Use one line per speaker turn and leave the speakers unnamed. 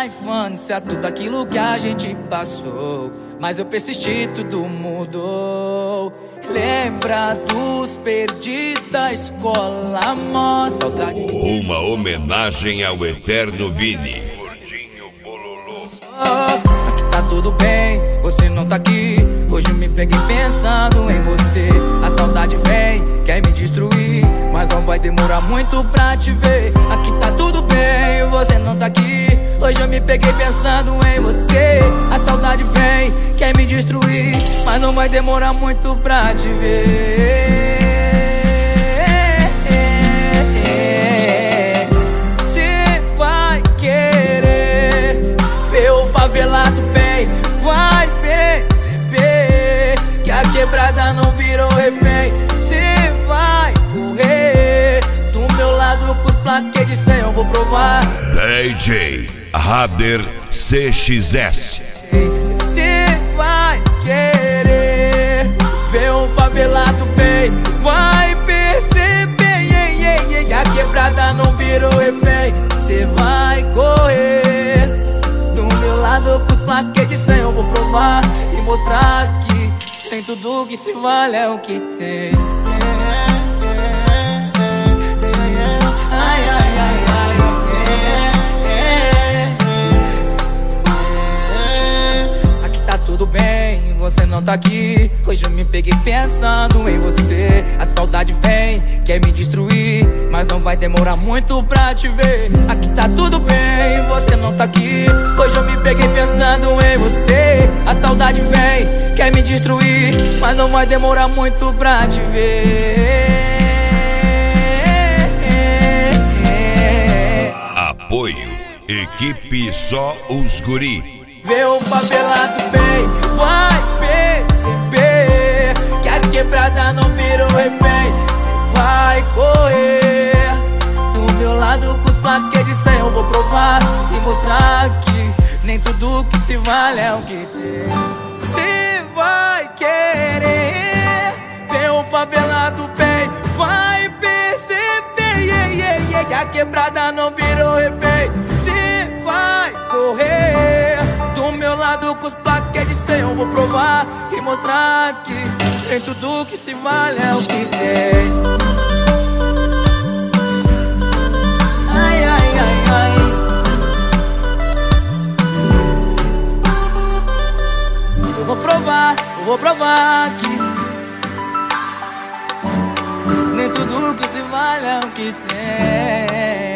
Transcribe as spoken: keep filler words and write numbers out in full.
infância, tudo aquilo que a gente passou, mas eu persisti, tudo mudou. Lembra dos perdidos da escola, mó saudade.
Uma homenagem ao eterno Vini.
Oh, tá tudo bem, você não tá aqui. Hoje eu me peguei pensando em você. A saudade vem, quer me destruir, mas não vai demorar muito pra te ver. Aqui tá tudo bem, você não tá aqui. Hoje eu me peguei pensando em você. A saudade vem, quer me destruir, mas não vai demorar muito pra te ver. Cê vai querer ver o favelado bem, vai perceber que a quebrada não virou refém. Cê vai correr do meu lado com os plaquês de cem, eu vou provar.
D J Rader C X S.
Cê vai querer ver um favelado bem, vai perceber yeah, yeah, yeah, que a quebrada não virou refém. Cê vai correr do meu lado com os plaquês de cem, eu vou provar e mostrar que nem tudo que se vale é o que tem. Ai, ai, ai, ai. Tudo bem, você não tá aqui. Hoje eu me peguei pensando em você. A saudade vem, quer me destruir, mas não vai demorar muito pra te ver. Aqui tá tudo bem, você não tá aqui. Hoje eu me peguei pensando em você. A saudade vem, quer me destruir, mas não vai demorar muito pra te ver.
Apoio Equipe Só os Guri.
Vê o favelado bem, vai perceber que a quebrada não virou refém. Cê vai correr do meu lado com os plaquês de cem, eu vou provar e mostrar que nem tudo que se vale é o que tem. Cê vai querer ver o favelado bem, vai perceber yeah, yeah, yeah, que a quebrada não virou refém. Cê vai correr do meu lado com os plaquês de cem, eu vou provar e mostrar que nem tudo que se vale é o que tem. Ai, ai, ai, ai. Eu vou provar, eu vou provar que nem tudo que se vale é o que tem.